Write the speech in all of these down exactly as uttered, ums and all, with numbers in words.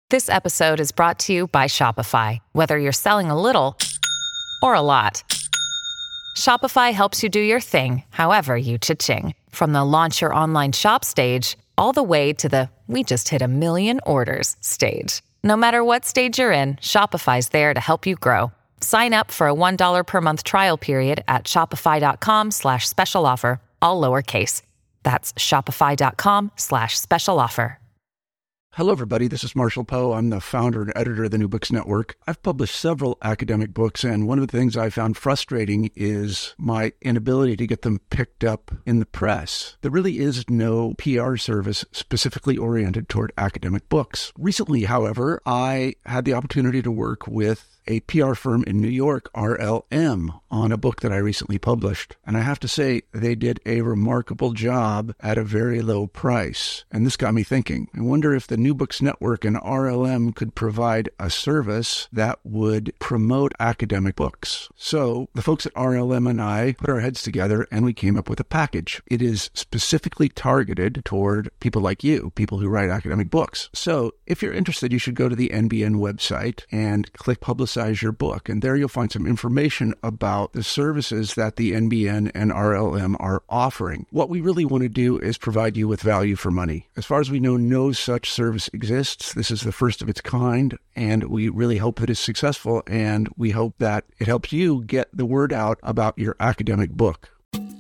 This episode is brought to you by Shopify. Whether you're selling a little or a lot, Shopify helps you do your thing, however you cha-ching. From the launch your online shop stage, all the way to the we just hit a million orders stage. No matter what stage you're in, Shopify's there to help you grow. Sign up for a one dollar per month trial period at shopify.com slash special offer, all lowercase. That's shopify.com slash special offer. Hello, everybody. This is Marshall Poe. I'm the founder and editor of the New Books Network. I've published several academic books, and one of the things I found frustrating is my inability to get them picked up in the press. There really is no P R service specifically oriented toward academic books. Recently, however, I had the opportunity to work with a P R firm in New York, R L M, on a book that I recently published. And I have to say, they did a remarkable job at a very low price. And this got me thinking. I wonder if the New Books Network and R L M could provide a service that would promote academic books. So the folks at R L M and I put our heads together and we came up with a package. It is specifically targeted toward people like you, people who write academic books. So if you're interested, you should go to the N B N website and click Publicize your book. And there you'll find some information about the services that the N B N and R L M are offering. What we really want to do is provide you with value for money. As far as we know, no such service exists. This is the first of its kind, and we really hope that it's successful, and we hope that it helps you get the word out about your academic book.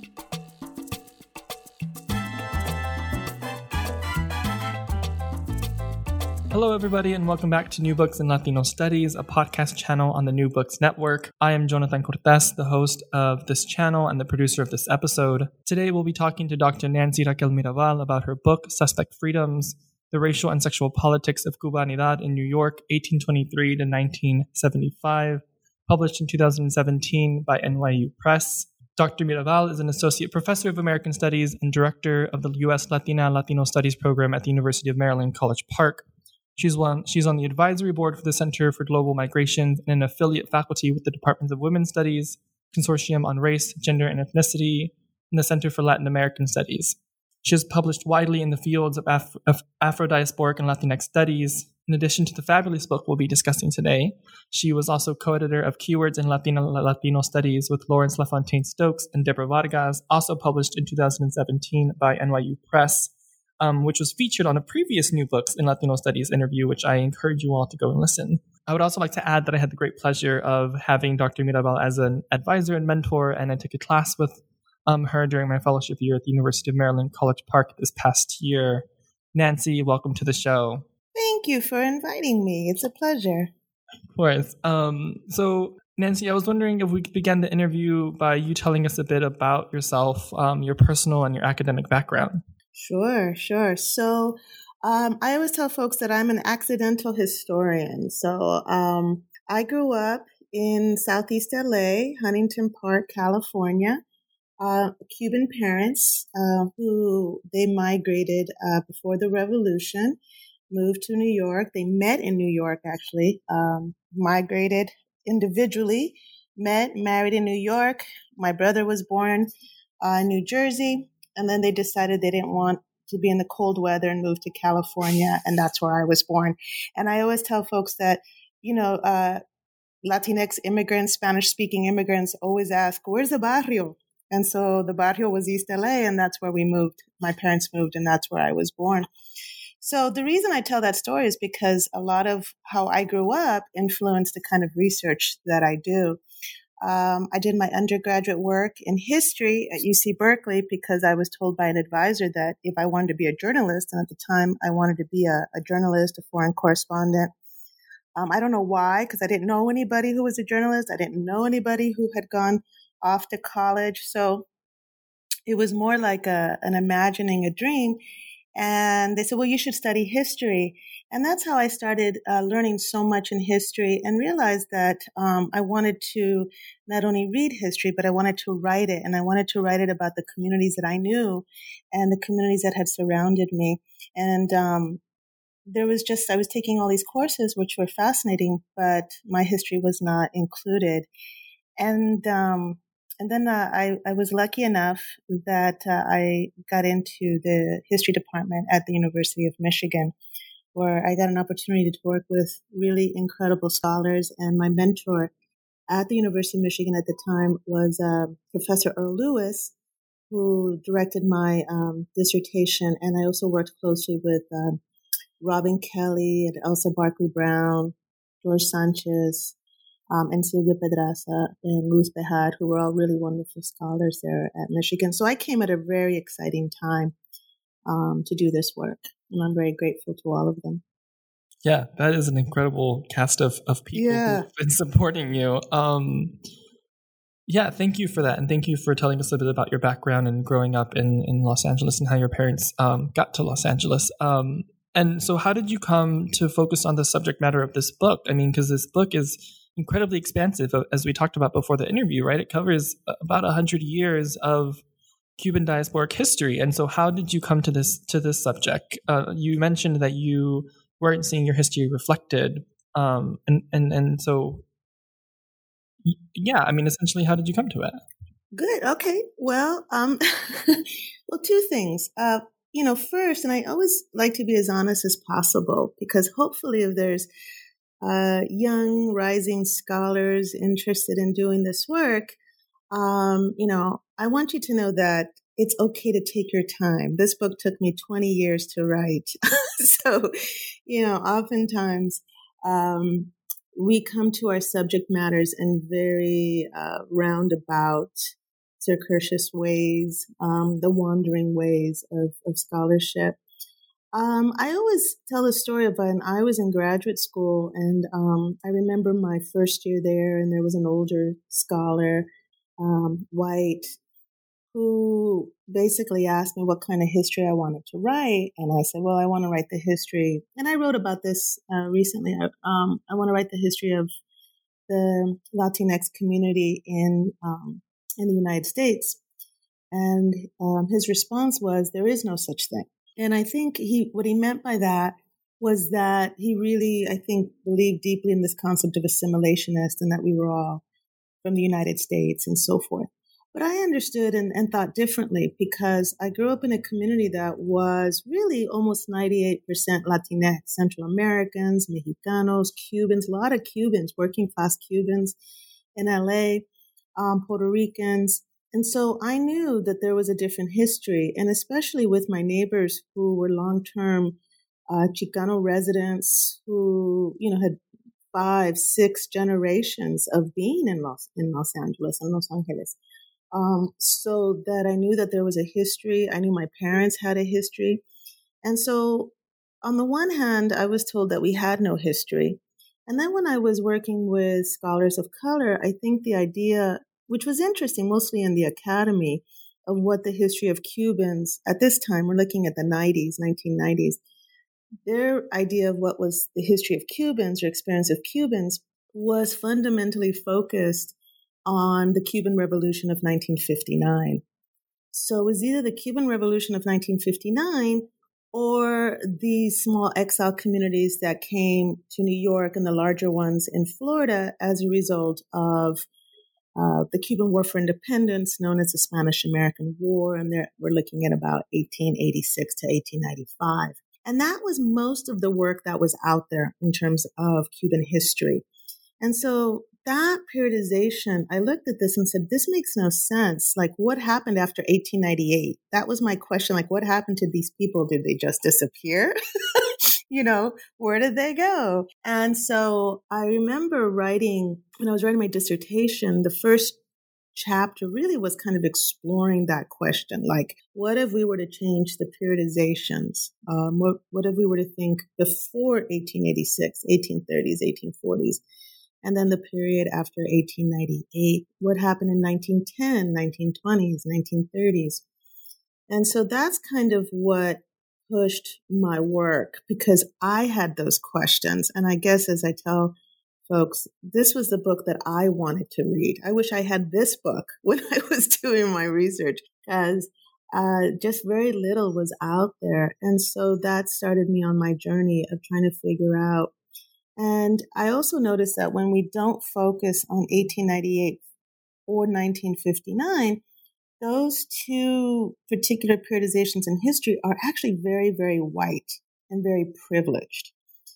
Hello, everybody, and welcome back to New Books in Latino Studies, a podcast channel on the New Books Network. I am Jonathan Cortez, the host of this channel and the producer of this episode. Today, we'll be talking to Doctor Nancy Raquel Mirabal about her book, Suspect Freedoms, The Racial and Sexual Politics of Cubanidad in New York, eighteen twenty-three to nineteen seventy-five, published in two thousand seventeen by N Y U Press. Doctor Mirabal is an associate professor of American Studies and director of the U S Latina Latino Studies program at the University of Maryland, College Park. She's one, she's on the advisory board for the Center for Global Migrations and an affiliate faculty with the Departments of Women's Studies, Consortium on Race, Gender, and Ethnicity, and the Center for Latin American Studies. She has published widely in the fields of, Af- of Afro-diasporic and Latinx studies. In addition to the fabulous book we'll be discussing today, she was also co-editor of Keywords in Latino Latino Studies with Lawrence LaFontaine Stokes and Deborah Vargas, also published in two thousand seventeen by N Y U Press. Um, which was featured on a previous New Books in Latino Studies interview, which I encourage you all to go and listen. I would also like to add that I had the great pleasure of having Doctor Mirabal as an advisor and mentor, and I took a class with um, her during my fellowship year at the University of Maryland, College Park this past year. Nancy, welcome to the show. Thank you for inviting me. It's a pleasure. Of course. Um, so, Nancy, I was wondering if we could begin the interview by you telling us a bit about yourself, um, your personal and your academic background. Sure, sure. So um, I always tell folks that I'm an accidental historian. So um, I grew up in Southeast L A, Huntington Park, California. Uh, Cuban parents uh, who they migrated uh, before the revolution, moved to New York. They met in New York, actually, um, migrated individually, met, married in New York. My brother was born uh, in New Jersey. And then they decided they didn't want to be in the cold weather and moved to California. And that's where I was born. And I always tell folks that, you know, uh, Latinx immigrants, Spanish-speaking immigrants always ask, where's the barrio? And so the barrio was East L A, and that's where we moved. My parents moved, and that's where I was born. So the reason I tell that story is because a lot of how I grew up influenced the kind of research that I do. Um, I did my undergraduate work in history at U C Berkeley because I was told by an advisor that if I wanted to be a journalist, and at the time I wanted to be a, a journalist, a foreign correspondent. Um, I don't know why, because I didn't know anybody who was a journalist. I didn't know anybody who had gone off to college. So it was more like a, an imagining a dream. And they said, well, you should study history. And that's how I started uh, learning so much in history and realized that um, I wanted to not only read history, but I wanted to write it. And I wanted to write it about the communities that I knew and the communities that had surrounded me. And um, there was just, I was taking all these courses, which were fascinating, but my history was not included. And um, and then uh, I, I was lucky enough that uh, I got into the history department at the University of Michigan. where I got an opportunity to work with really incredible scholars. And my mentor at the University of Michigan at the time was uh, Professor Earl Lewis, who directed my um, dissertation. And I also worked closely with um, Robin Kelly and Elsa Barkley Brown, George Sanchez, um, and Silvia Pedraza and Luz Behad, who were all really wonderful scholars there at Michigan. So I came at a very exciting time um, to do this work, and I'm very grateful to all of them. Yeah, that is an incredible cast of, of people Yeah. who've been supporting you. Um, yeah, thank you for that. And thank you for telling us a bit about your background and growing up in, in Los Angeles and how your parents um, got to Los Angeles. Um, and so how did you come to focus on the subject matter of this book? I mean, because this book is incredibly expansive, as we talked about before the interview, right? It covers about one hundred years of Cuban diasporic history. And so how did you come to this to this subject? Uh, you mentioned that you weren't seeing your history reflected. Um, and, and, and so, yeah, I mean, essentially, how did you come to it? Good. Okay. Well, um, well, two things. Uh, you know, first, and I always like to be as honest as possible, because hopefully if there's uh, young rising scholars interested in doing this work, um, you know, I want you to know that it's okay to take your time. This book took me twenty years to write. So, you know, oftentimes um, we come to our subject matters in very uh, roundabout, circuitous ways, um, the wandering ways of, of scholarship. Um, I always tell a story of when I was in graduate school, and um, I remember my first year there, and there was an older scholar, um, white, who basically asked me what kind of history I wanted to write. And I said, well, I want to write the history. And I wrote about this uh, recently. Um, I want to write the history of the Latinx community in um, in the United States. And um, his response was, there is no such thing. And I think he what he meant by that was that he really, I think, believed deeply in this concept of assimilationist and that we were all from the United States and so forth. But I understood and, and thought differently, because I grew up in a community that was really almost ninety-eight percent Latinx, Central Americans, Mexicanos, Cubans, a lot of Cubans, working class Cubans in L A, um, Puerto Ricans. And so I knew that there was a different history, and especially with my neighbors who were long-term uh, Chicano residents who, you know, had five, six generations of being in Los, in Los Angeles and Los Angeles. Um, so that I knew that there was a history. I knew my parents had a history. And so on the one hand, I was told that we had no history. And then when I was working with scholars of color, I think the idea, which was interesting, mostly in the academy, of what the history of Cubans at this time, we're looking at the nineties, nineteen nineties, their idea of what was the history of Cubans or experience of Cubans was fundamentally focused on the Cuban Revolution of nineteen fifty-nine. So it was either the Cuban Revolution of nineteen fifty-nine or the small exile communities that came to New York and the larger ones in Florida as a result of uh, the Cuban War for Independence, known as the Spanish-American War. And there, we're looking at about eighteen eighty-six to eighteen ninety-five. And that was most of the work that was out there in terms of Cuban history. And so that periodization, I looked at this and said, this makes no sense. Like, what happened after eighteen ninety-eight? That was my question. Like, what happened to these people? Did they just disappear? You know, where did they go? And so I remember writing, when I was writing my dissertation, the first chapter really was kind of exploring that question. Like, what if we were to change the periodizations? Um, what, what if we were to think before eighteen eighty-six, eighteen thirties, eighteen forties? And then the period after eighteen ninety-eight, what happened in nineteen ten, nineteen twenties, nineteen thirties? And so that's kind of what pushed my work, because I had those questions. And I guess, as I tell folks, this was the book that I wanted to read. I wish I had this book when I was doing my research, because uh, just very little was out there. And so that started me on my journey of trying to figure out. And I also noticed that when we don't focus on eighteen ninety-eight or nineteen fifty-nine, those two particular periodizations in history are actually very, very white. and very privileged.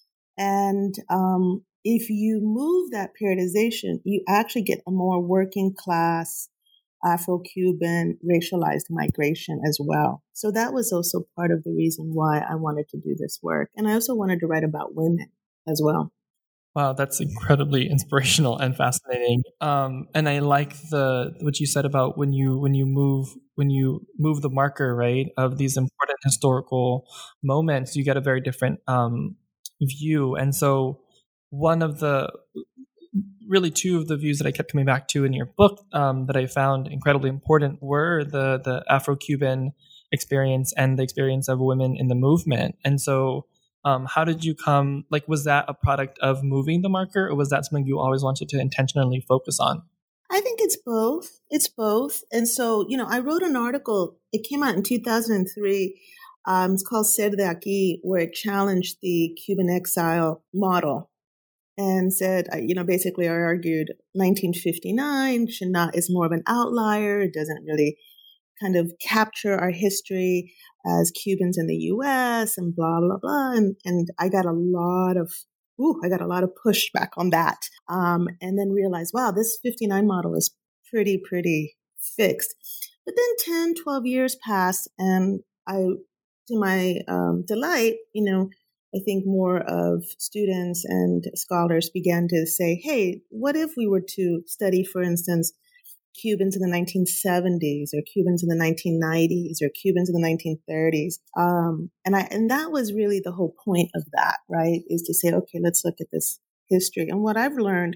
And um, if you move that periodization, you actually get a more working class Afro-Cuban racialized migration as well. So that was also part of the reason why I wanted to do this work. And I also wanted to write about women as well. Wow, that's incredibly inspirational and fascinating. Um, and I like the what you said about when you when you move when you move the marker, right, of these important historical moments, you get a very different um, view. And so one of the really two of the views that I kept coming back to in your book um, that I found incredibly important were the the Afro-Cuban experience and the experience of women in the movement. And so um, how did you come, like, was that a product of moving the marker, or was that something you always wanted to intentionally focus on? I think it's both. It's both. And so, you know, I wrote an article, it came out in two thousand three. Um, it's called Ser de Aquí, where it challenged the Cuban exile model and said, you know, basically I argued nineteen fifty-nine should not, is more of an outlier. It doesn't really kind of capture our history as Cubans in the U S and blah, blah, blah. And, and I got a lot of, ooh, I got a lot of pushback on that. Um, and then realized, wow, this fifty-nine model is pretty, pretty fixed. But then ten, twelve years passed, and I, to my um, delight, you know, I think more of students and scholars began to say, hey, what if we were to study, for instance, Cubans in the nineteen seventies or Cubans in the nineteen nineties or Cubans in the nineteen thirties? Um, and I, and that was really the whole point of that, right? Is to say, okay, let's look at this history. And what I've learned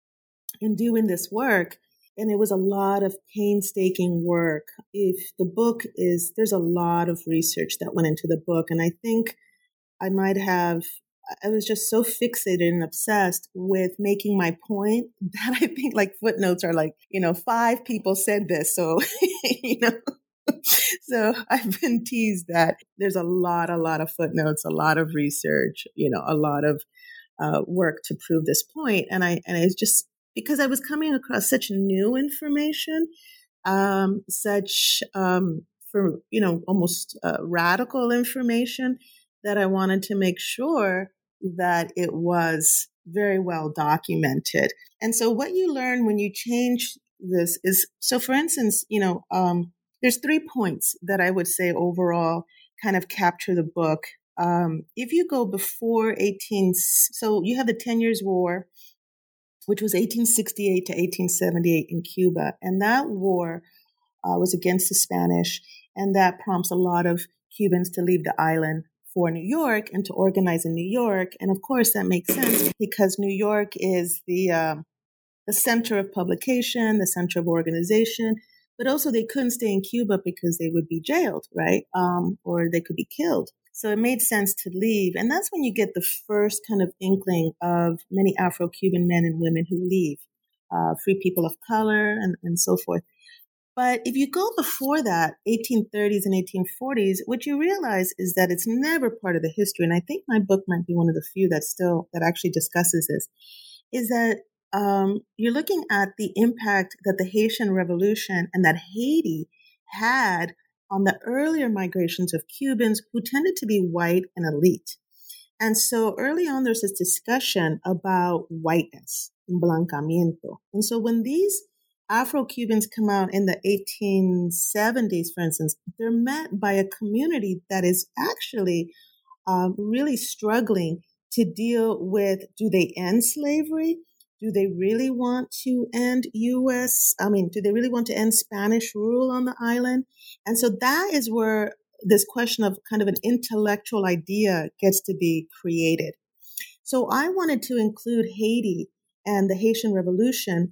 in doing this work, and it was a lot of painstaking work. If the book is, there's a lot of research that went into the book. And I think I might have, I was just so fixated and obsessed with making my point that I think like footnotes are like, you know, five people said this. So, you know, so I've been teased that there's a lot, a lot of footnotes, a lot of research, you know, a lot of uh, work to prove this point. And I, and it's just because I was coming across such new information, um, such, um, for, you know, almost uh, radical information, that I wanted to make sure that it was very well documented. And so what you learn when you change this is, so for instance, you know, um, there's three points that I would say overall kind of capture the book. Um, if you go before eighteen, so you have the Ten Years' War, which was eighteen sixty-eight to eighteen seventy-eight in Cuba. And that war uh, was against the Spanish. And that prompts a lot of Cubans to leave the island for New York and to organize in New York. And of course, that makes sense because New York is the um, the center of publication, the center of organization, but also they couldn't stay in Cuba because they would be jailed, right? Um, or they could be killed. So it made sense to leave. And that's when you get the first kind of inkling of many Afro-Cuban men and women who leave, uh, free people of color and, and so forth. But if you go before that, eighteen thirties and eighteen forties, what you realize is that it's never part of the history. And I think my book might be one of the few that still, that actually discusses this, is that um, you're looking at the impact that the Haitian Revolution and that Haiti had on the earlier migrations of Cubans who tended to be white and elite. And so early on, there's this discussion about whiteness, blancamiento. And so when these Afro-Cubans come out in the eighteen seventies, for instance, they're met by a community that is actually um, really struggling to deal with, do they end slavery? Do they really want to end U S? I mean, do they really want to end Spanish rule on the island? And so that is where this question of kind of an intellectual idea gets to be created. So I wanted to include Haiti and the Haitian Revolution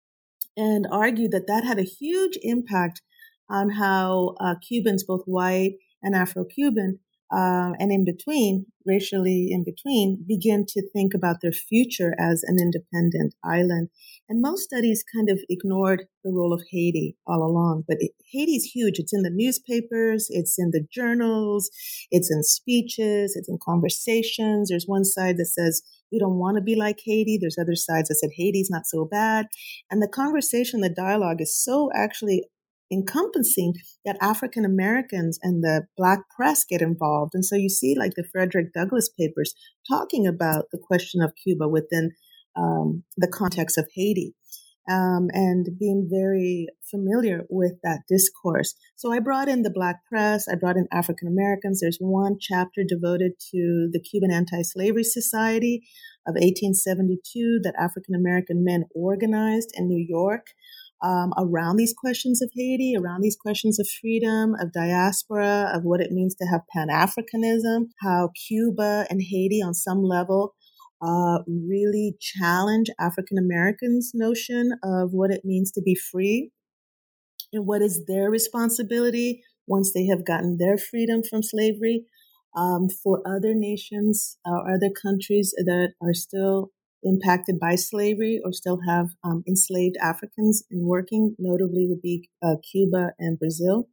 and argue that that had a huge impact on how uh, Cubans, both white and Afro-Cuban, uh, and in between, racially in between, begin to think about their future as an independent island. And most studies kind of ignored the role of Haiti all along. But it, Haiti's huge. It's in the newspapers. It's in the journals. It's in speeches. It's in conversations. There's one side that says, we don't want to be like Haiti. There's other sides that said Haiti's not so bad. And the conversation, the dialogue is so actually encompassing that African Americans and the Black press get involved. And so you see like the Frederick Douglass papers talking about the question of Cuba within um, the context of Haiti. Um, and being very familiar with that discourse. So I brought in the Black press, I brought in African Americans. There's one chapter devoted to the Cuban Anti-Slavery Society of eighteen seventy-two that African American men organized in New York um, around these questions of Haiti, around these questions of freedom, of diaspora, of what it means to have Pan-Africanism, how Cuba and Haiti on some level Uh, really challenge African Americans' notion of what it means to be free and what is their responsibility once they have gotten their freedom from slavery um, for other nations or other countries that are still impacted by slavery or still have um, enslaved Africans in working, notably would be uh, Cuba and Brazil.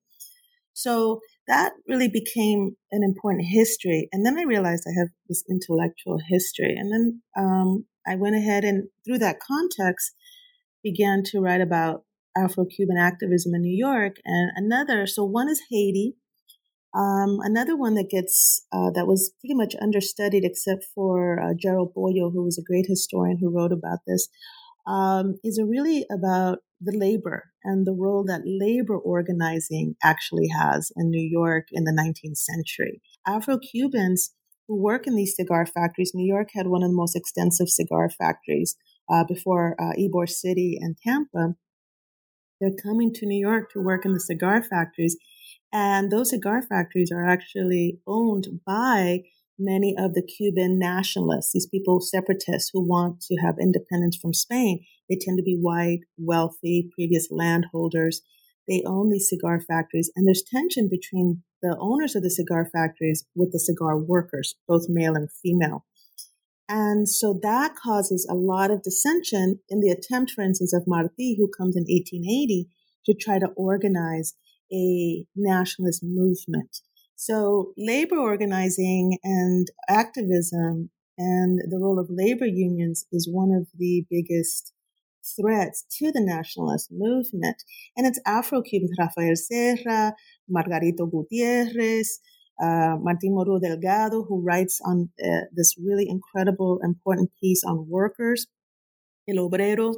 So that really became an important history. And then I realized I have this intellectual history. And then um, I went ahead and through that context began to write about Afro-Cuban activism in New York. And another, so one is Haiti. Um, another one that gets, uh, that was pretty much understudied except for uh, Gerald Boyo, who was a great historian who wrote about this, um, is really about the labor and the role that labor organizing actually has in New York in the nineteenth century. Afro-Cubans who work in these cigar factories, New York had one of the most extensive cigar factories uh, before uh, Ybor City and Tampa. They're coming to New York to work in the cigar factories. And those cigar factories are actually owned by many of the Cuban nationalists, these people, separatists who want to have independence from Spain. They tend to be white, wealthy, previous landholders. They own these cigar factories. And there's tension between the owners of the cigar factories with the cigar workers, both male and female. And so that causes a lot of dissension in the attempt, for instance, of Martí, who comes in eighteen eighty to try to organize a nationalist movement. So labor organizing and activism and the role of labor unions is one of the biggest threats to the nationalist movement. And it's Afro-Cubans, Rafael Serra, Margarito Gutierrez, uh, Martín Moreau Delgado, who writes on uh, this really incredible, important piece on workers, El Obrero.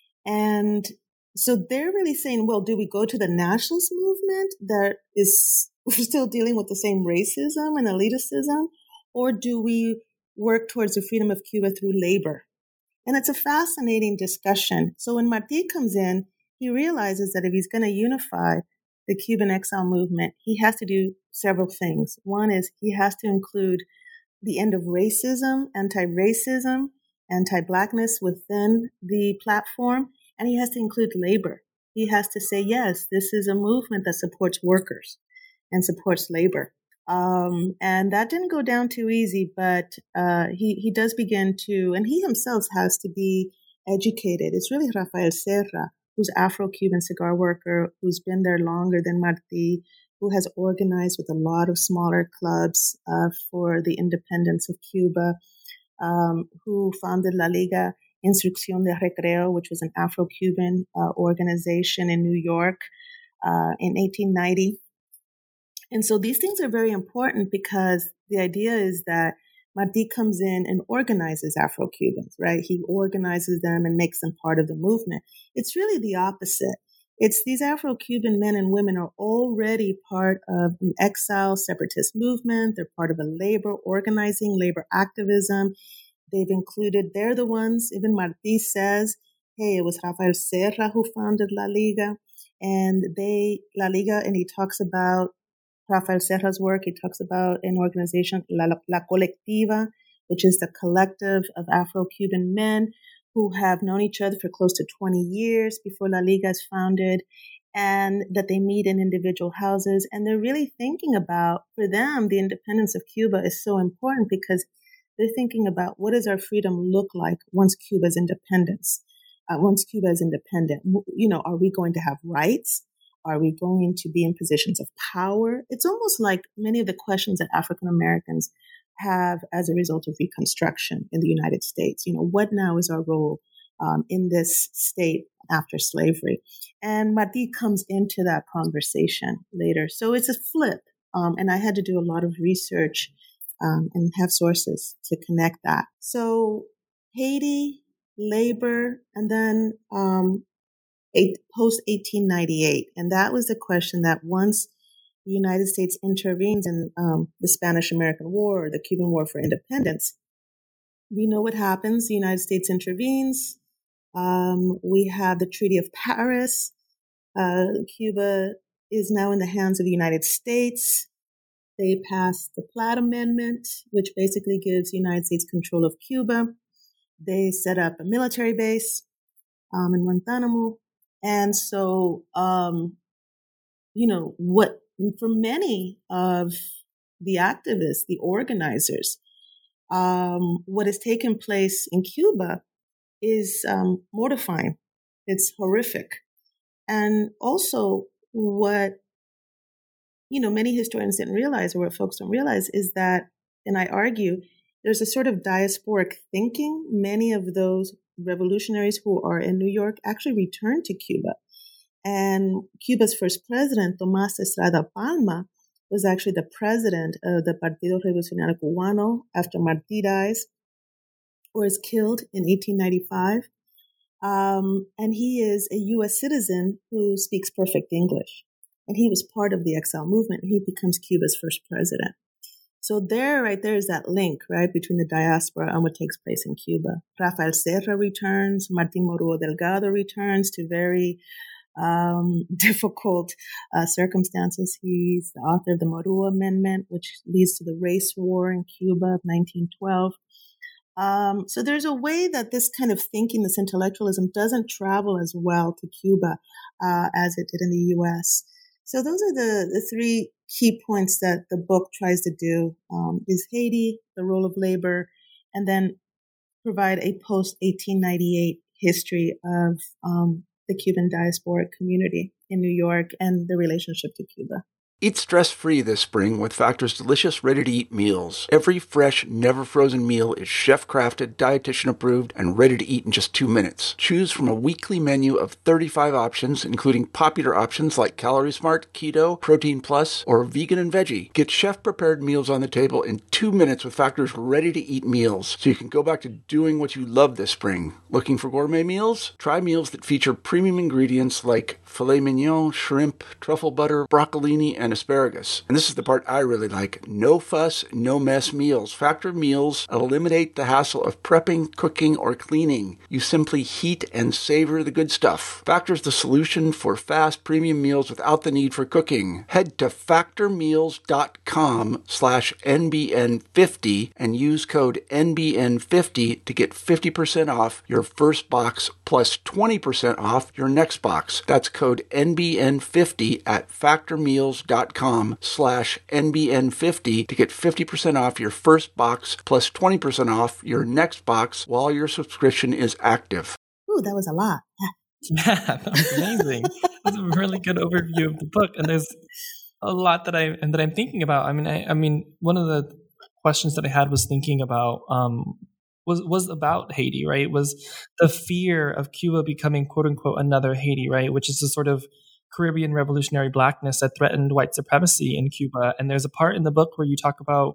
And so they're really saying, well, do we go to the nationalist movement that is still dealing with the same racism and elitism, or do we work towards the freedom of Cuba through labor? And it's a fascinating discussion. So when Martí comes in, he realizes that if he's going to unify the Cuban exile movement, he has to do several things. One is he has to include the end of racism, anti-racism, anti-Blackness within the platform. And he has to include labor. He has to say, yes, this is a movement that supports workers and supports labor. Um, and that didn't go down too easy, but uh, he, he does begin to, and he himself has to be educated. It's really Rafael Serra, who's Afro-Cuban cigar worker, who's been there longer than Martí, who has organized with a lot of smaller clubs uh, for the independence of Cuba, um, who founded La Liga Instrucción de Recreo, which was an Afro-Cuban uh, organization in New York uh, in eighteen ninety. And so these things are very important because the idea is that Martí comes in and organizes Afro-Cubans, right? He organizes them and makes them part of the movement. It's really the opposite. It's these Afro-Cuban men and women are already part of an exile separatist movement. They're part of a labor organizing, labor activism. They've included, they're the ones, even Martí says, hey, it was Rafael Serra who founded La Liga. And they, La Liga, and he talks about Rafael Serra's work. He talks about an organization, La, La Colectiva, which is the collective of Afro-Cuban men who have known each other for close to twenty years before La Liga is founded, and that they meet in individual houses. And they're really thinking about, for them, the independence of Cuba is so important because they're thinking about what does our freedom look like once Cuba's independence, uh, once Cuba is independent. You know, are we going to have rights? Are we going to be in positions of power? It's almost like many of the questions that African Americans have as a result of Reconstruction in the United States. You know, what now is our role um, in this state after slavery. And Martí comes into that conversation later. So it's a flip. Um, and I had to do a lot of research um, and have sources to connect that. So Haiti, labor, and then um, post eighteen ninety-eight. And that was the question that once the United States intervenes in um, the Spanish-American War or the Cuban War for Independence, we know what happens. The United States intervenes. Um, we have the Treaty of Paris. Uh, Cuba is now in the hands of the United States. They passed the Platt Amendment, which basically gives the United States control of Cuba. They set up a military base um, in Guantanamo. And so, um, you know, what for many of the activists, the organizers, um, what has taken place in Cuba is um, mortifying. It's horrific. And also what, you know, many historians didn't realize, or what folks don't realize, is that, and I argue, there's a sort of diasporic thinking. Many of those revolutionaries who are in New York actually returned to Cuba. And Cuba's first president, Tomás Estrada Palma, was actually the president of the Partido Revolucionario Cubano after Martí dies or is killed in eighteen ninety-five. Um, and he is a U S citizen who speaks perfect English. And he was part of the exile movement. He becomes Cuba's first president. So there, right there is that link, right, between the diaspora and what takes place in Cuba. Rafael Serra returns. Martín Moruo Delgado returns to very um, difficult uh, circumstances. He's the author of the Moruo Amendment, which leads to the race war in Cuba of nineteen twelve. Um, so there's a way that this kind of thinking, this intellectualism, doesn't travel as well to Cuba uh, as it did in the U S. So those are the, the three key points that the book tries to do, um, is Haiti, the role of labor, and then provide a post eighteen ninety-eight history of um, the Cuban diasporic community in New York and the relationship to Cuba. Eat stress-free this spring with Factor's delicious ready-to-eat meals. Every fresh, never-frozen meal is chef-crafted, dietitian-approved, and ready to eat in just two minutes. Choose from a weekly menu of thirty-five options, including popular options like Calorie Smart, Keto, Protein Plus, or Vegan and Veggie. Get chef-prepared meals on the table in two minutes with Factor's ready-to-eat meals, so you can go back to doing what you love this spring. Looking for gourmet meals? Try meals that feature premium ingredients like filet mignon, shrimp, truffle butter, broccolini, and asparagus. And this is the part I really like. No fuss, no mess meals. Factor meals eliminate the hassle of prepping, cooking, or cleaning. You simply heat and savor the good stuff. Factor's the solution for fast premium meals without the need for cooking. Head to factormeals.com slash NBN50 and use code N B N fifty to get fifty percent off your first box plus twenty percent off your next box. That's code N B N fifty at factormeals.com slash N B N fifty to get fifty percent off your first box plus twenty percent off your next box while your subscription is active. Ooh, that was a lot. Yeah, that was amazing. That's a really good overview of the book. And there's a lot that I and that I'm thinking about. I mean, I, I mean, one of the questions that I had was thinking about um, was was about Haiti, right? Was the fear of Cuba becoming quote unquote another Haiti, right? Which is a sort of Caribbean revolutionary blackness that threatened white supremacy in Cuba. And there's a part in the book where you talk about,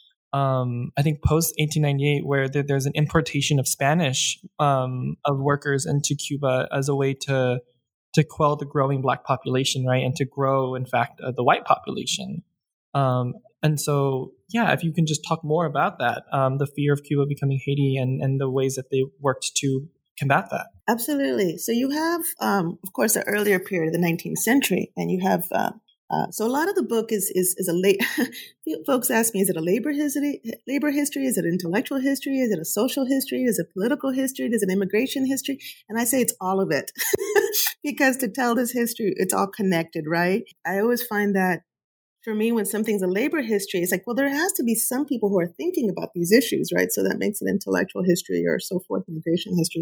um, I think post eighteen ninety-eight, where there, there's an importation of Spanish um, of workers into Cuba as a way to to quell the growing black population, right, and to grow, in fact, uh, the white population. Um, and so, yeah, if you can just talk more about that, um, the fear of Cuba becoming Haiti and, and the ways that they worked to combat that. Absolutely. So you have, um, of course, the earlier period of the nineteenth century, and you have, uh, uh, so a lot of the book is is, is a late. Folks ask me, is it a labor history? Labor history? Is it intellectual history? Is it a social history? Is it political history? Is it immigration history? And I say it's all of it, because to tell this history, it's all connected, right? I always find that for me, when something's a labor history, it's like, well, there has to be some people who are thinking about these issues, right? So that makes it intellectual history or so forth, immigration history.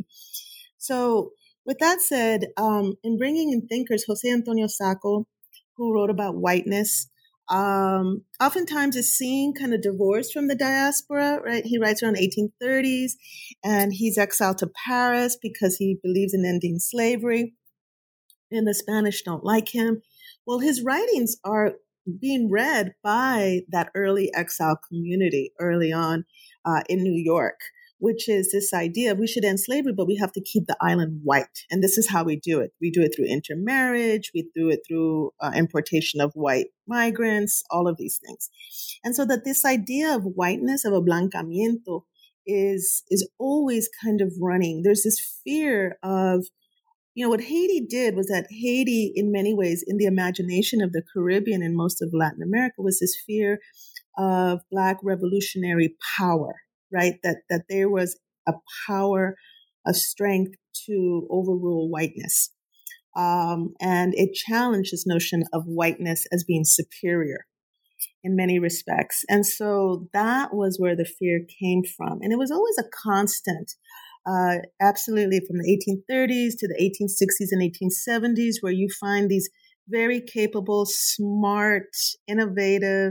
So with that said, um, in bringing in thinkers, Jose Antonio Sacco, who wrote about whiteness, Um, oftentimes is seen kind of divorced from the diaspora, right? He writes around the eighteen thirties and he's exiled to Paris because he believes in ending slavery and the Spanish don't like him. Well, his writings are being read by that early exile community early on uh, in New York, which is this idea of we should end slavery, but we have to keep the island white. And this is how we do it. We do it through intermarriage. We do it through uh, importation of white migrants, all of these things. And so that this idea of whiteness, of ablancamiento, is, is always kind of running. There's this fear of, you know, what Haiti did was that Haiti, in many ways, in the imagination of the Caribbean and most of Latin America, was this fear of Black revolutionary power, right? That that there was a power, a strength to overrule whiteness. Um, and it challenged this notion of whiteness as being superior in many respects. And so that was where the fear came from. And it was always a constant. Uh, absolutely, from the eighteen thirties to the eighteen sixties and eighteen seventies, where you find these very capable, smart, innovative,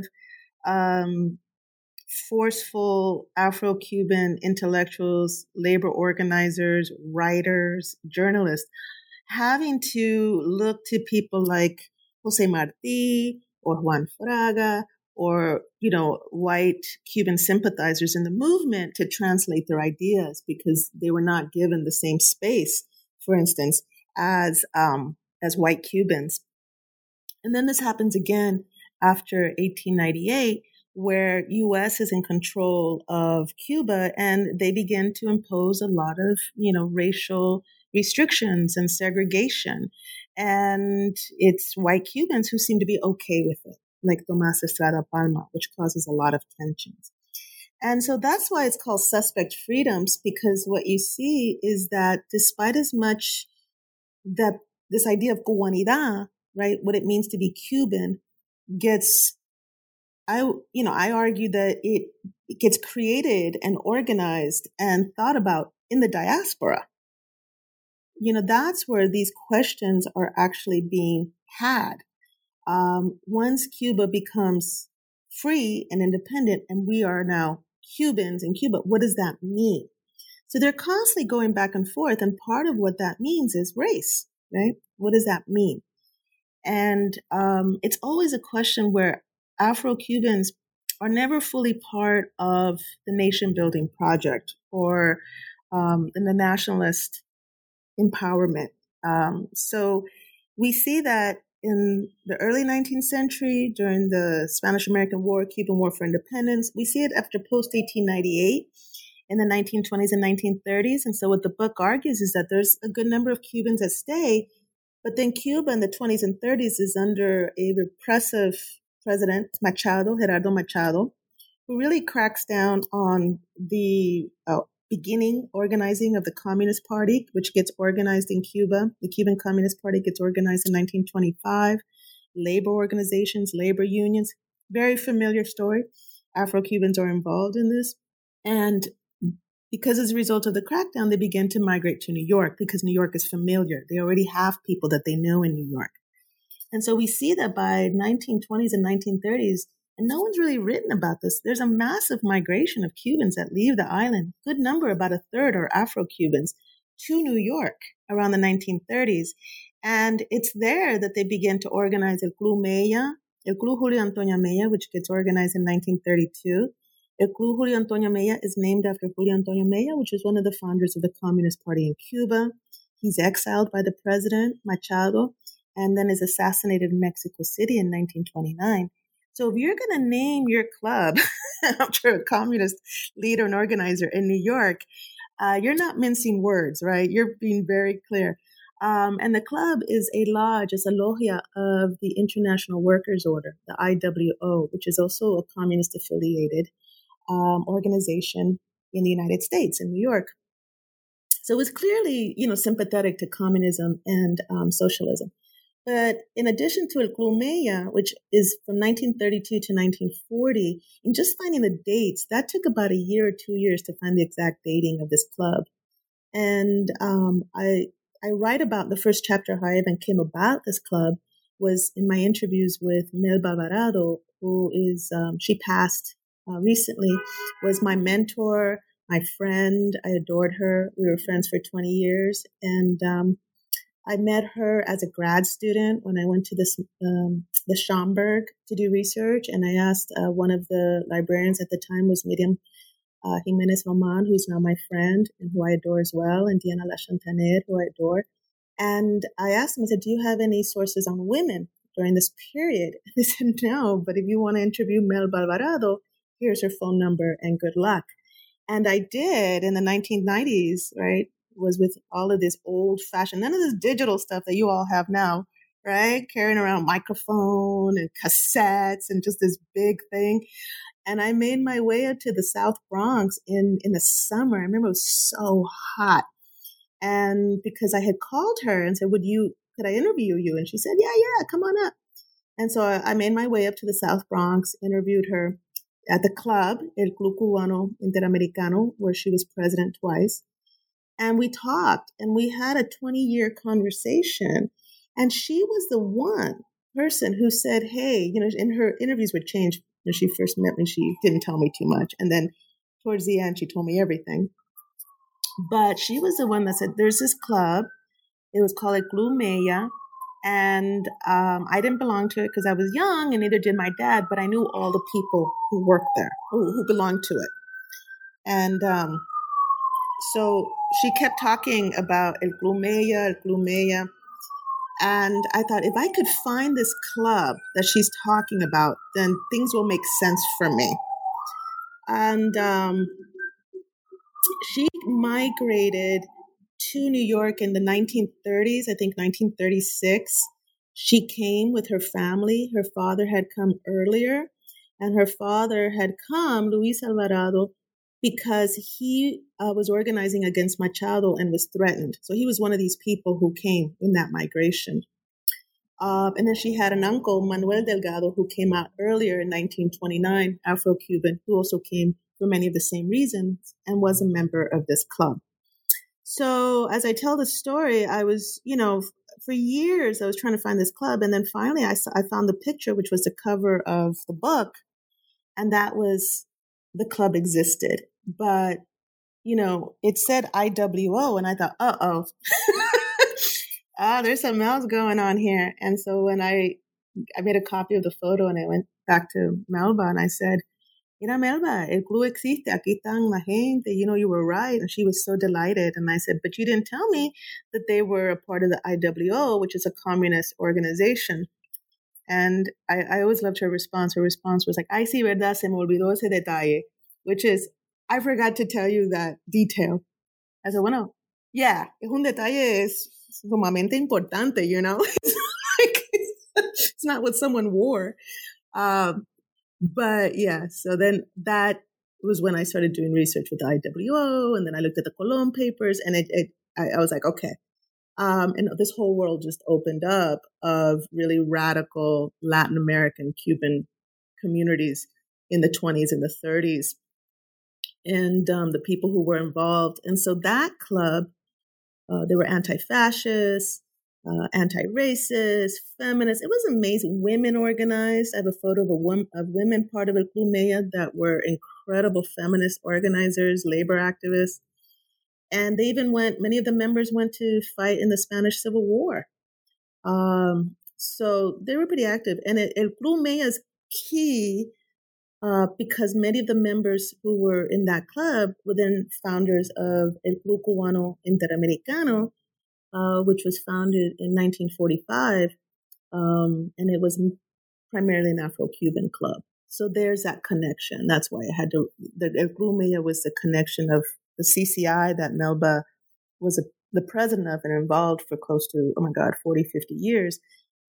um, forceful Afro-Cuban intellectuals, labor organizers, writers, journalists, having to look to people like Jose Marti or Juan Fraga, or, you know, white Cuban sympathizers in the movement to translate their ideas because they were not given the same space, for instance, as um, as white Cubans. And then this happens again after eighteen ninety-eight, where U S is in control of Cuba, and they begin to impose a lot of, you know, racial restrictions and segregation. And it's white Cubans who seem to be okay with it, like Tomás Estrada Palma, which causes a lot of tensions. And so that's why it's called suspect freedoms, because what you see is that despite as much that this idea of cubanidad, right, what it means to be Cuban, gets, I, you know, I argue that it, it gets created and organized and thought about in the diaspora. You know, that's where these questions are actually being had. Um, once Cuba becomes free and independent, and we are now Cubans in Cuba, what does that mean? So they're constantly going back and forth, and part of what that means is race, right? What does that mean? And um, it's always a question where Afro-Cubans are never fully part of the nation-building project or um, in the nationalist empowerment. Um, so we see that in the early nineteenth century, during the Spanish-American War, Cuban War for Independence. We see it after post eighteen ninety-eight in the nineteen twenties and nineteen thirties. And so what the book argues is that there's a good number of Cubans that stay, but then Cuba in the twenties and thirties is under a repressive president, Machado, Gerardo Machado, who really cracks down on the uh, beginning organizing of the Communist Party, which gets organized in Cuba. The Cuban Communist Party gets organized in nineteen twenty-five. Labor organizations, labor unions, very familiar story. Afro-Cubans are involved in this. And because as a result of the crackdown, they begin to migrate to New York because New York is familiar. They already have people that they know in New York. And so we see that by nineteen twenties and nineteen thirties, and no one's really written about this, there's a massive migration of Cubans that leave the island. Good number, about a third, are Afro-Cubans to New York around the nineteen thirties. And it's there that they begin to organize El Club Mella, El Club Julio Antonio Mella, which gets organized in nineteen thirty-two. El Club Julio Antonio Mella is named after Julio Antonio Mella, which is one of the founders of the Communist Party in Cuba. He's exiled by the president, Machado, and then is assassinated in Mexico City in nineteen twenty-nine. So if you're going to name your club after a communist leader and organizer in New York, uh, you're not mincing words, right? You're being very clear. Um, and the club is a lodge, it's a logia of the International Workers Order, the I W O, which is also a communist-affiliated um, organization in the United States, in New York. So it's clearly, you know, sympathetic to communism and um, socialism. But in addition to El Club Mella, which is from nineteen thirty-two to nineteen forty, in just finding the dates, that took about a year or two years to find the exact dating of this club. And um, I I write about the first chapter, how I even came about this club, was in my interviews with Melba Alvarado, who is, um, she passed uh, recently, was my mentor, my friend. I adored her. We were friends for twenty years. And um, I met her as a grad student when I went to this, um, the Schomburg to do research. And I asked uh, one of the librarians at the time was Miriam uh, Jimenez Roman, who's now my friend and who I adore as well, and Diana Lachantaner, who I adore. And I asked them, I said, do you have any sources on women during this period? And they said, no, but if you want to interview Melba Alvarado, here's her phone number and good luck. And I did in the nineteen nineties, right, was with all of this old fashioned, none of this digital stuff that you all have now, right? Carrying around microphone and cassettes and just this big thing. And I made my way up to the South Bronx in, in the summer. I remember it was so hot. And because I had called her and said, would you, could I interview you? And she said, yeah, yeah, come on up. And so I, I made my way up to the South Bronx, interviewed her at the club, El Club Cubano Interamericano, where she was president twice. And we talked and we had a twenty year conversation. And she was the one person who said, hey, you know, and her interviews would change. When she first met me, she didn't tell me too much. And then towards the end, she told me everything. But she was the one that said, there's this club. It was called Club Maya. And um, I didn't belong to it because I was young and neither did my dad. But I knew all the people who worked there, who, who belonged to it. And um, so she kept talking about El Club Maya, El Club Maya. And I thought, if I could find this club that she's talking about, then things will make sense for me. And um, she migrated to New York in the nineteen thirties, I think nineteen thirty-six. She came with her family. Her father had come earlier, and her father had come, Luis Alvarado, because he uh, was organizing against Machado and was threatened. So he was one of these people who came in that migration. Uh, and then she had an uncle, Manuel Delgado, who came out earlier in nineteen twenty-nine, Afro-Cuban, who also came for many of the same reasons and was a member of this club. So as I tell the story, I was, you know, for years I was trying to find this club. And then finally I, saw, I found the picture, which was the cover of the book. And that was the club existed. But, you know, it said I W O. And I thought, uh-oh, ah, there's something else going on here. And so when I, I made a copy of the photo and I went back to Melba and I said, mira, Melba, el club existe, aquí están la gente, you know, you were right. And she was so delighted. And I said, but you didn't tell me that they were a part of the I W O, which is a communist organization. And I, I always loved her response. Her response was like, ay, sí, verdad, se me olvidó ese detalle, which is, I forgot to tell you that detail. I said, bueno, yeah, es un detalle es sumamente importante, you know? It's, like, it's not what someone wore. Um, But yeah, so then that was when I started doing research with the I W O, and then I looked at the Colón papers, and it, it I, I was like, okay. Um, and this whole world just opened up of really radical Latin American Cuban communities in the twenties and the thirties, and um, the people who were involved. And so that club, uh, they were anti-fascist, Uh, anti-racist, feminist. It was amazing. Women organized. I have a photo of a woman, of women part of El Club Maya that were incredible feminist organizers, labor activists. And they even went, many of the members went to fight in the Spanish Civil War. Um, so they were pretty active. And it, El Club Maya is key uh, because many of the members who were in that club were then founders of El Club Cubano Interamericano, Uh, which was founded in nineteen forty-five, um, and it was primarily an Afro-Cuban club. So there's that connection. That's why I had to, the El Club Maya was the connection of the C C I that Melba was a, the president of and involved for close to, oh my God, forty, fifty years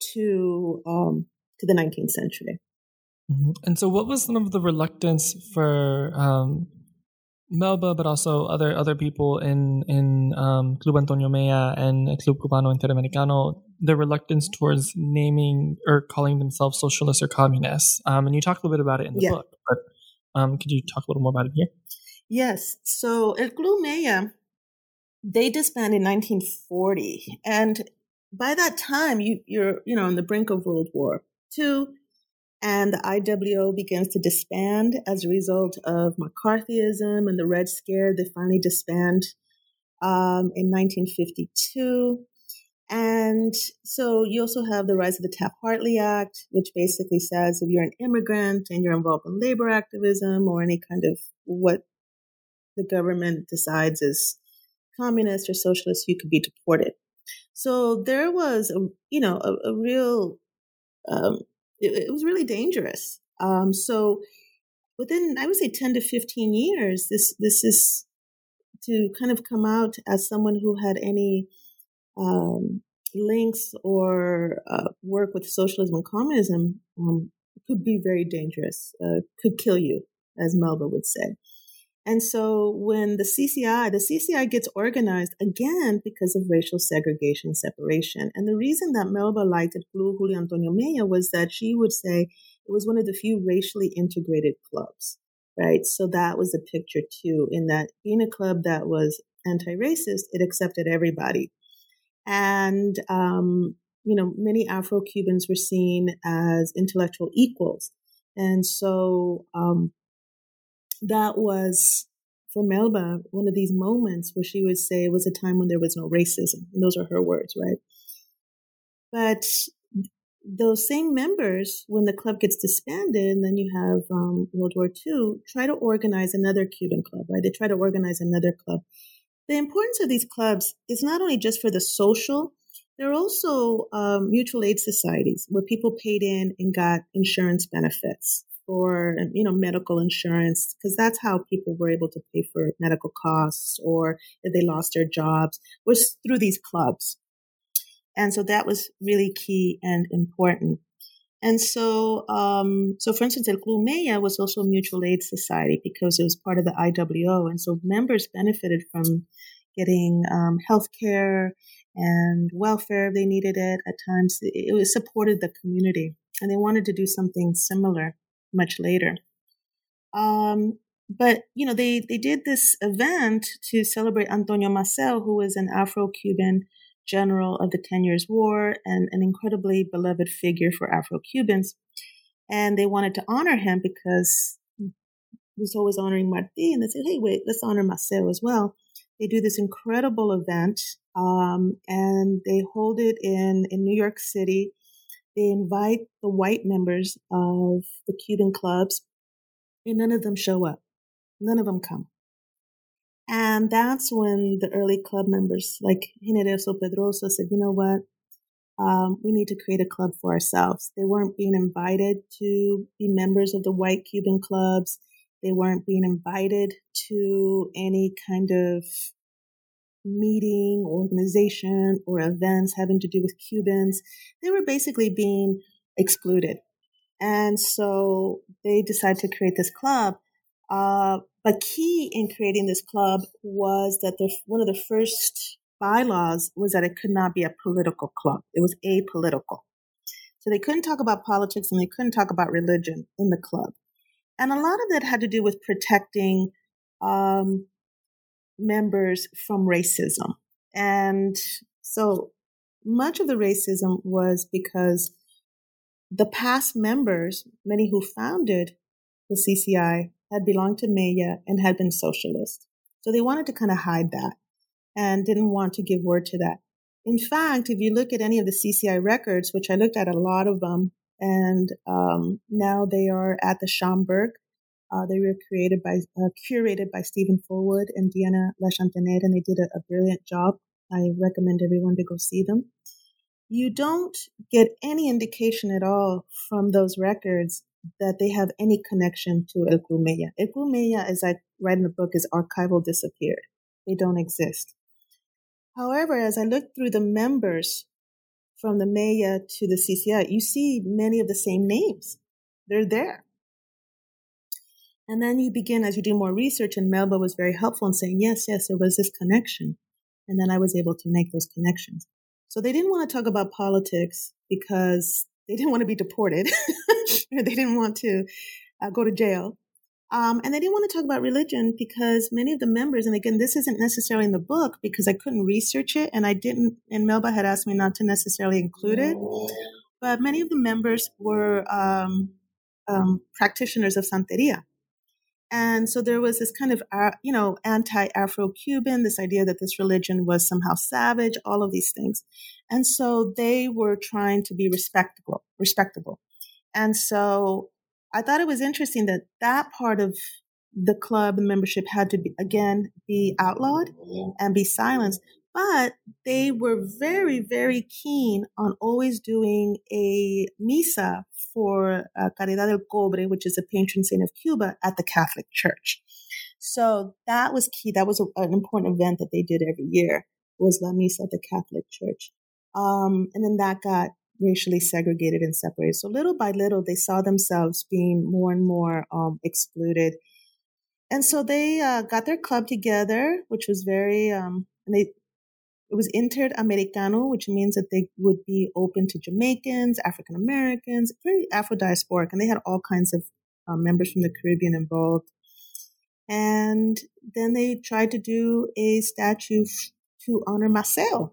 to, um, to the nineteenth century. Mm-hmm. And so what was some of the reluctance for um, Melba, but also other other people in in um, Club Antonio Mea and Club Cubano Interamericano, their reluctance towards naming or calling themselves socialists or communists? Um, and you talk a little bit about it in the Yeah. book, but um, could you talk a little more about it here? Yes. So El Club Maya, they disbanded in nineteen forty. And by that time, you, you're, you know, on the brink of World War Two, and the I W O begins to disband as a result of McCarthyism and the Red Scare. They finally disband um, in nineteen fifty-two. And so you also have the rise of the Taft-Hartley Act, which basically says if you're an immigrant and you're involved in labor activism or any kind of what the government decides is communist or socialist, you could be deported. So there was, a, you know, a, a real, um, it, it was really dangerous. Um, so within, I would say, ten to fifteen years, this this is to kind of come out as someone who had any um, links or uh, work with socialism and communism um, could be very dangerous, uh, could kill you, as Melba would say. And so when the C C I, the C C I gets organized again because of racial segregation and separation. And the reason that Melba liked it, Julio Antonio Mella, was that she would say it was one of the few racially integrated clubs, right? So that was the picture too, in that being a club that was anti-racist, it accepted everybody. And, um, you know, many Afro-Cubans were seen as intellectual equals. And so, um, that was, for Melba, one of these moments where she would say it was a time when there was no racism. And those are her words, right? But those same members, when the club gets disbanded, and then you have um, World War Two, try to organize another Cuban club, right? They try to organize another club. The importance of these clubs is not only just for the social, they're also um, mutual aid societies where people paid in and got insurance benefits. Or, you know, medical insurance, because that's how people were able to pay for medical costs, or if they lost their jobs, was through these clubs. And so that was really key and important. And so, um, so for instance, El Club Mella was also a mutual aid society because it was part of the I W O. And so members benefited from getting um, health care and welfare if they needed it. At times, it, it supported the community, and they wanted to do something similar much later. Um, but, you know, they, they did this event to celebrate Antonio Maceo, who was an Afro-Cuban general of the Ten Years' War and an incredibly beloved figure for Afro-Cubans. And they wanted to honor him because he was always honoring Martí. And they said, hey, wait, let's honor Maceo as well. They do this incredible event, um, and they hold it in, in New York City. They invite the white members of the Cuban clubs, and none of them show up. None of them come. And that's when the early club members, like Generoso Pedroso, said, you know what? Um, we need to create a club for ourselves. They weren't being invited to be members of the white Cuban clubs. They weren't being invited to any kind of meeting, organization, or events having to do with Cubans. They were basically being excluded. And so they decided to create this club. Uh, but key in creating this club was that the, one of the first bylaws was that it could not be a political club. It was apolitical. So they couldn't talk about politics and they couldn't talk about religion in the club. And a lot of that had to do with protecting um, members from racism. And so much of the racism was because the past members, many who founded the C C I, had belonged to Mella and had been socialist. So they wanted to kind of hide that and didn't want to give word to that. In fact, if you look at any of the C C I records, which I looked at a lot of them, and um, now they are at the Schomburg. Uh, they were created by, uh, curated by Stephen Fullwood and Diana Lachantenay, and they did a, a brilliant job. I recommend everyone to go see them. You don't get any indication at all from those records that they have any connection to El Club Mella. El Club Mella, as I write in the book, is archival disappeared. They don't exist. However, as I look through the members from the Mella to the C C I, you see many of the same names. They're there. And then you begin, as you do more research, and Melba was very helpful in saying, yes, yes, there was this connection. And then I was able to make those connections. So they didn't want to talk about politics because they didn't want to be deported. They didn't want to uh, go to jail. Um, and they didn't want to talk about religion because many of the members, and again, this isn't necessarily in the book because I couldn't research it, and I didn't, and Melba had asked me not to necessarily include it, but many of the members were um, um, practitioners of Santeria. And so there was this kind of, uh, you know, anti-Afro-Cuban, this idea that this religion was somehow savage, all of these things. And so they were trying to be respectable, respectable. And so I thought it was interesting that that part of the club and membership had to be, again, be outlawed and be silenced. But they were very, very keen on always doing a misa for uh, Caridad del Cobre, which is the patron saint of Cuba, at the Catholic Church. So that was key. That was a, an important event that they did every year, was La Misa at the Catholic Church. Um, and then that got racially segregated and separated. So little by little, they saw themselves being more and more um, excluded. And so they uh, got their club together, which was very, um, and they, it was Interamericano, which means that they would be open to Jamaicans, African Americans, very Afro-diasporic, and they had all kinds of um, members from the Caribbean involved. And then they tried to do a statue f- to honor Maceo.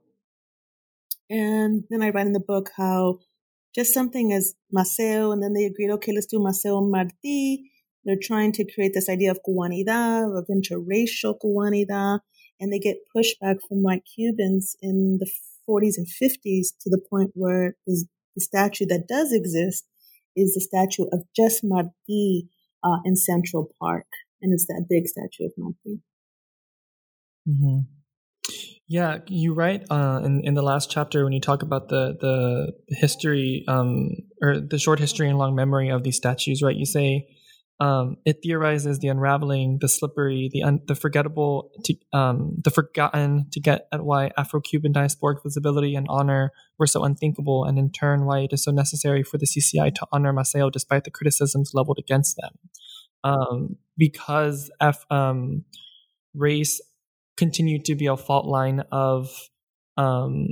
And then I write in the book how just something as Maceo, and then they agreed, okay, let's do Maceo Martí. They're trying to create this idea of Cubanidad, of interracial Cubanidad. And they get pushback from white Cubans in the forties and fifties to the point where the statue that does exist is the statue of just Martí uh, in Central Park. And it's that big statue of Martí. Mm-hmm. Yeah, you write uh, in, in the last chapter when you talk about the, the history um, or the short history and long memory of these statues, right? You say, Um, it theorizes the unraveling, the slippery, the un- the forgettable, to, um, the forgotten to get at why Afro-Cuban diasporic visibility and honor were so unthinkable, and in turn why it is so necessary for the C C I to honor Maceo despite the criticisms leveled against them. Um, because F, um, race continued to be a fault line of um,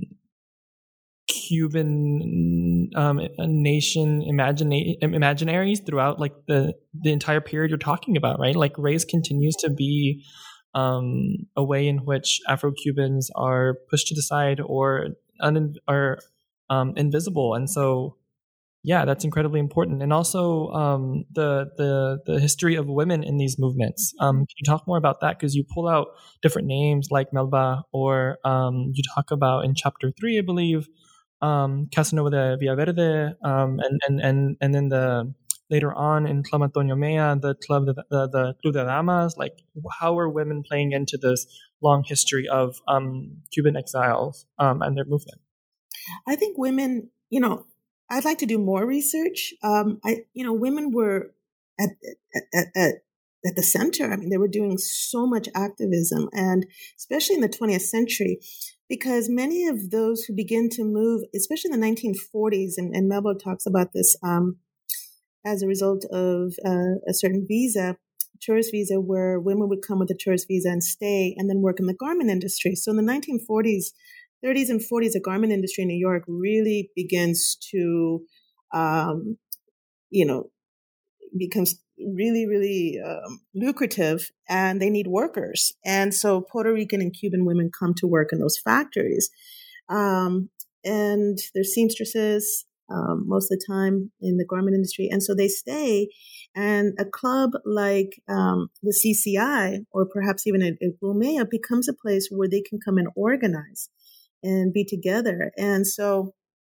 Cuban um, nation imagina- imaginaries throughout like the, the entire period you're talking about, right? Like race continues to be um, a way in which Afro-Cubans are pushed to the side or un- are um, invisible. And so, yeah, that's incredibly important. And also um, the, the the history of women in these movements. Um, can you talk more about that? Because you pull out different names like Melba, or um, you talk about in chapter three, I believe, Um, Casanova de Villaverde, um, and, and, and, and then the later on in Club Antonio Mea, the club, the, the, the Club de Damas. Like, how are women playing into this long history of um, Cuban exiles um, and their movement? I think women, you know, I'd like to do more research. Um, I, you know, women were at, at, at, at the center. I mean, they were doing so much activism, and especially in the twentieth century. Because many of those who begin to move, especially in the nineteen forties, and, and Melba talks about this um, as a result of uh, a certain visa, tourist visa, where women would come with a tourist visa and stay and then work in the garment industry. So in the nineteen forties, thirties and forties, the garment industry in New York really begins to, um, you know, becomes really, really um, lucrative, and they need workers. And so Puerto Rican and Cuban women come to work in those factories. Um, and they're seamstresses um, most of the time in the garment industry. And so they stay. And a club like um, the C C I, or perhaps even a, a Gumea, becomes a place where they can come and organize and be together. And so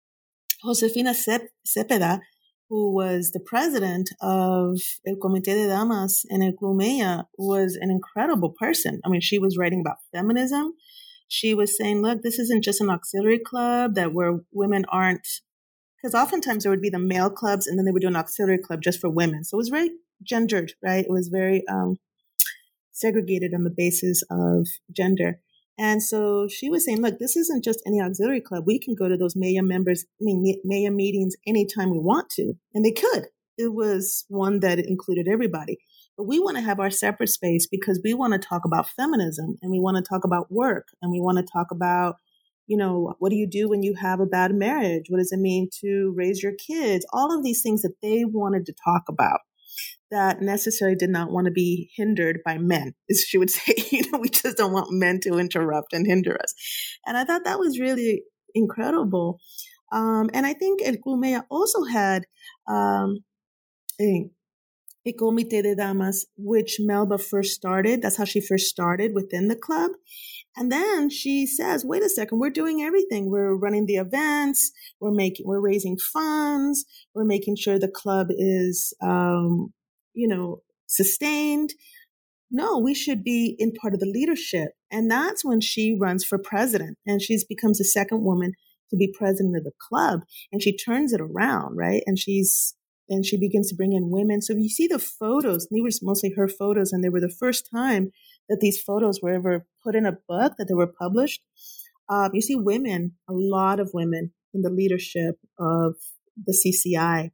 Josefina Cepeda, who was the president of El Comité de Damas and El Club Mea, was an incredible person. I mean, she was writing about feminism. She was saying, look, this isn't just an auxiliary club that where women aren't, because oftentimes there would be the male clubs and then they would do an auxiliary club just for women. So it was very gendered, right? It was very um, segregated on the basis of gender. And so she was saying, look, this isn't just any auxiliary club. We can go to those Mea members, I mean, Mea meetings anytime we want to. And they could. It was one that included everybody. But we want to have our separate space because we want to talk about feminism, and we want to talk about work, and we want to talk about, you know, what do you do when you have a bad marriage? What does it mean to raise your kids? All of these things that they wanted to talk about. that necessarily did not want to be hindered by men. As she would say, you know, we just don't want men to interrupt and hinder us. And I thought that was really incredible. Um, and I think El Colmena also had um, a, a Comité de Damas, which Melba first started. That's how she first started within the club. And then she says, wait a second, we're doing everything. We're running the events. We're making, we're raising funds. We're making sure the club is, um, you know, sustained. No, we should be in part of the leadership. And that's when she runs for president, and she becomes the second woman to be president of the club. And she turns it around, right? And she's, and she begins to bring in women. So you see the photos, these were mostly her photos, and they were the first time that these photos were ever put in a book, that they were published. Um, you see women, a lot of women in the leadership of the C C I.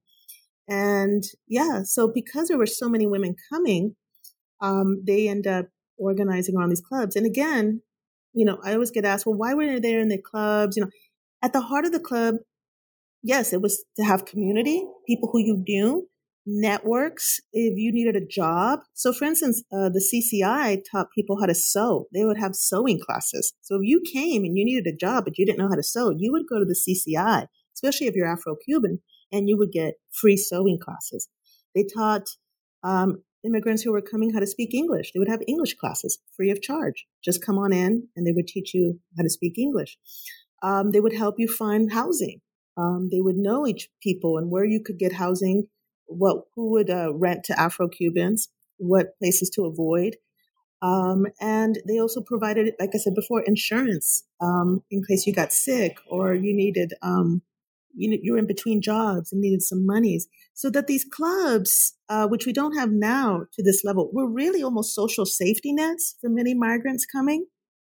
And yeah, so because there were so many women coming, um, they end up organizing around these clubs. And again, you know, I always get asked, well, why were they there in the clubs? You know, at the heart of the club, yes, it was to have community, people who you knew, networks, if you needed a job. So for instance, uh, the C C I taught people how to sew. They would have sewing classes. So if you came and you needed a job, but you didn't know how to sew, you would go to the C C I, especially if you're Afro-Cuban, and you would get free sewing classes. They taught um, immigrants who were coming how to speak English. They would have English classes free of charge. Just come on in and they would teach you how to speak English. Um, they would help you find housing. Um, they would know each people and where you could get housing, what who would uh, rent to Afro-Cubans, what places to avoid. Um, and they also provided, like I said before, insurance um, in case you got sick or you needed, um, you, you were in between jobs and needed some monies. So that these clubs, uh, which we don't have now to this level, were really almost social safety nets for many migrants coming.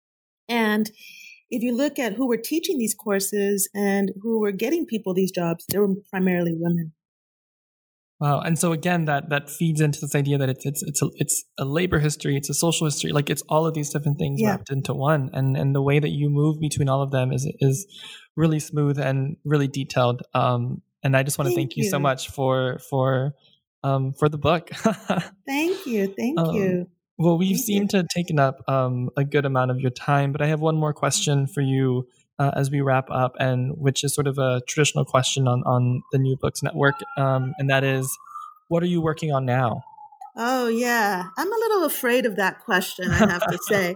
And if you look at who were teaching these courses and who were getting people these jobs, they were primarily women. Wow. And so again, that that feeds into this idea that it's it's it's a, it's a labor history, it's a social history, like it's all of these different things yeah. wrapped into one. And and the way that you move between all of them is is really smooth and really detailed. Um, and I just want to thank, thank you. you so much for for um for the book. Thank you, thank um, you. Well, we've thank seemed you. to have taken up um a good amount of your time, but I have one more question for you. Uh, as we wrap up, and which is sort of a traditional question on, on the New Books Network, um, and that is, what are you working on now? Oh, yeah. I'm a little afraid of that question, I have to say.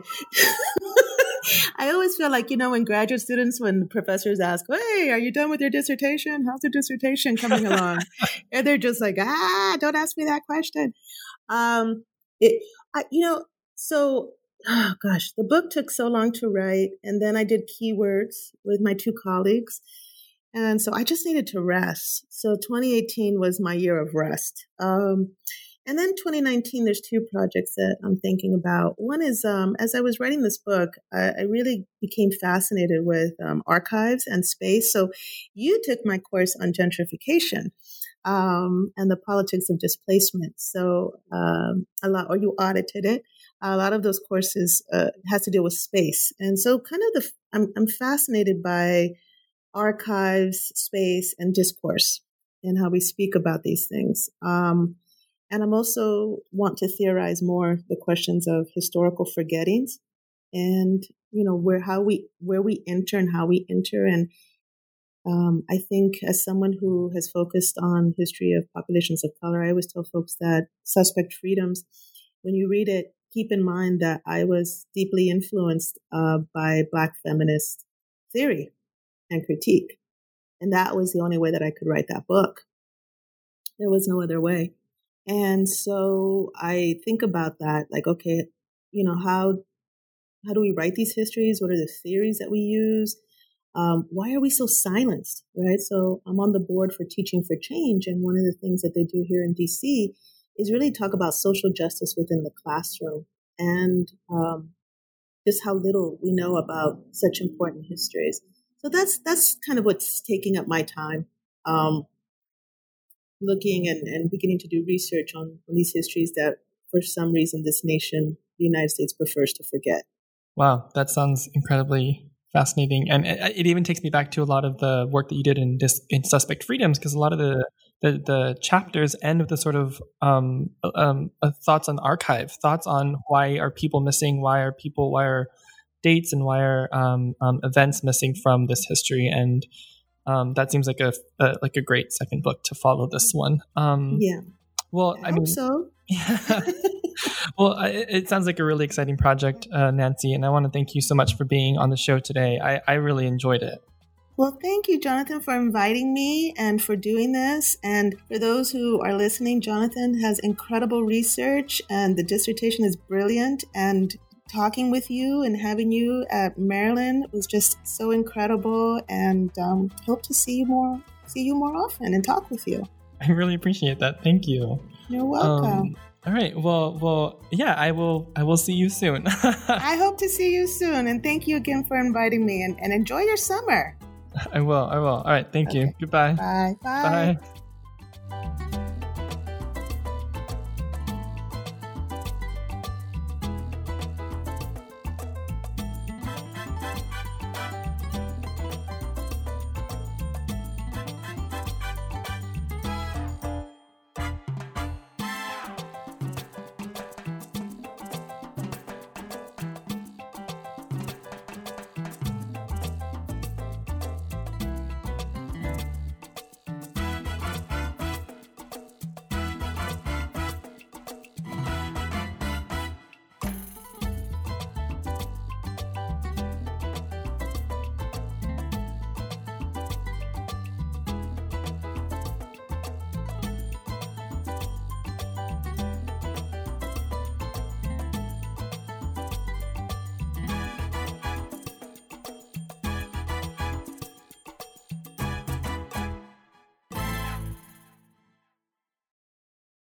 I always feel like, you know, when graduate students, when professors ask, hey, are you done with your dissertation? How's the dissertation coming along? And they're just like, ah, don't ask me that question. Um, it, I, you know, so... Oh, gosh, the book took so long to write. And then I did keywords with my two colleagues. And so I just needed to rest. So twenty eighteen was my year of rest. Um, and then twenty nineteen, there's two projects that I'm thinking about. One is, um, as I was writing this book, I, I really became fascinated with um, archives and space. So you took my course on gentrification. Um, and the politics of displacement. So um, a lot, or you audited it. A lot of those courses uh, has to deal with space, and so kind of the I'm I'm fascinated by archives, space, and discourse, and how we speak about these things. Um, and I'm also want to theorize more the questions of historical forgettings, and you know where how we where we enter and how we enter. And um, I think as someone who has focused on history of populations of color, I always tell folks that Suspect Freedoms, when you read it, keep in mind that I was deeply influenced uh, by Black feminist theory and critique. And that was the only way that I could write that book. There was no other way. And so I think about that, like, okay, you know, how how do we write these histories? What are the theories that we use? Um, why are we so silenced, right? So I'm on the board for Teaching for Change. And one of the things that they do here in D C is really talk about social justice within the classroom and um, just how little we know about such important histories. So that's that's kind of what's taking up my time, um, looking and, and beginning to do research on, on these histories that, for some reason, this nation, the United States, prefers to forget. Wow, that sounds incredibly fascinating. And it, it even takes me back to a lot of the work that you did in, dis, in Suspect Freedoms, because a lot of the, the, the chapters end with a sort of um, um, uh, thoughts on archive, thoughts on why are people missing, why are people, why are dates and why are um, um, events missing from this history, and um, that seems like a, a like a great second book to follow this one. Um, yeah. Well, I, I hope mean, so. Yeah. Well, it, it sounds like a really exciting project, uh, Nancy, and I want to thank you so much for being on the show today. I, I really enjoyed it. Well, thank you, Jonathan, for inviting me and for doing this. And for those who are listening, Jonathan has incredible research and the dissertation is brilliant. And talking with you and having you at Maryland was just so incredible. And um, hope to see you more, see you more often and talk with you. I really appreciate that. Thank you. You're welcome. Um, all right. Well, well, yeah, I will, I will see you soon. I hope to see you soon. And thank you again for inviting me and, and enjoy your summer. I will. I will. All right. Thank okay. you. Goodbye. Bye. Bye. Bye.